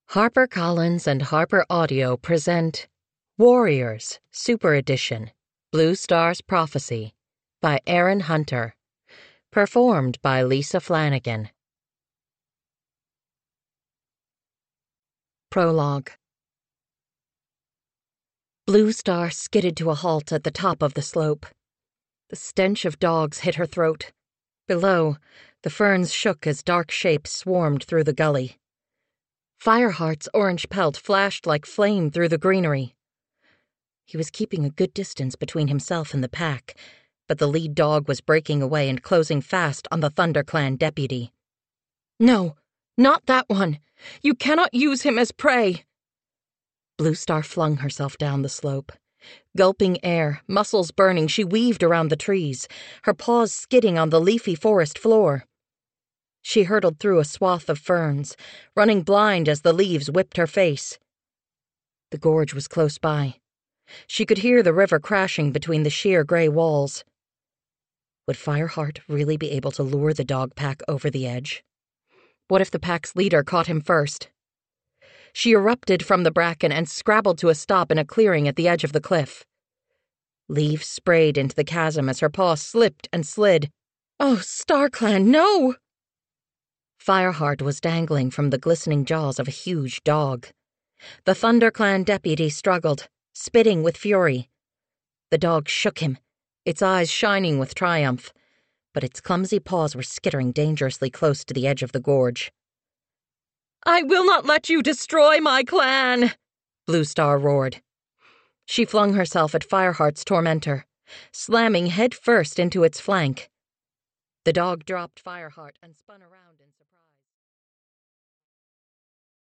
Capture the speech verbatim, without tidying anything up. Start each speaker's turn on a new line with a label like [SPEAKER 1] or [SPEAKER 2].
[SPEAKER 1] HarperCollins and Harper Audio present Warriors, Super Edition, Blue Star's Prophecy by Aaron Hunter. Performed by Lisa Flanagan. Prologue. Blue Star skidded to a halt at the top of the slope. The stench of dogs hit her throat. Below, the ferns shook as dark shapes swarmed through the gully. Fireheart's orange pelt flashed like flame through the greenery. He was keeping a good distance between himself and the pack, but the lead dog was breaking away and closing fast on the ThunderClan deputy. "No, not that one! You cannot use him as prey!" Blue Star flung herself down the slope. Gulping air, muscles burning, she weaved around the trees, her paws skidding on the leafy forest floor. She hurtled through a swath of ferns, running blind as the leaves whipped her face. The gorge was close by. She could hear the river crashing between the sheer gray walls. Would Fireheart really be able to lure the dog pack over the edge? What if the pack's leader caught him first? She erupted from the bracken and scrabbled to a stop in a clearing at the edge of the cliff. Leaves sprayed into the chasm as her paw slipped and slid. "Oh, StarClan, no!" Fireheart was dangling from the glistening jaws of a huge dog. The ThunderClan deputy struggled, spitting with fury. The dog shook him, its eyes shining with triumph, but its clumsy paws were skittering dangerously close to the edge of the gorge. "I will not let you destroy my clan!" Blue Star roared. She flung herself at Fireheart's tormentor, slamming head first into its flank. The dog dropped Fireheart and spun around in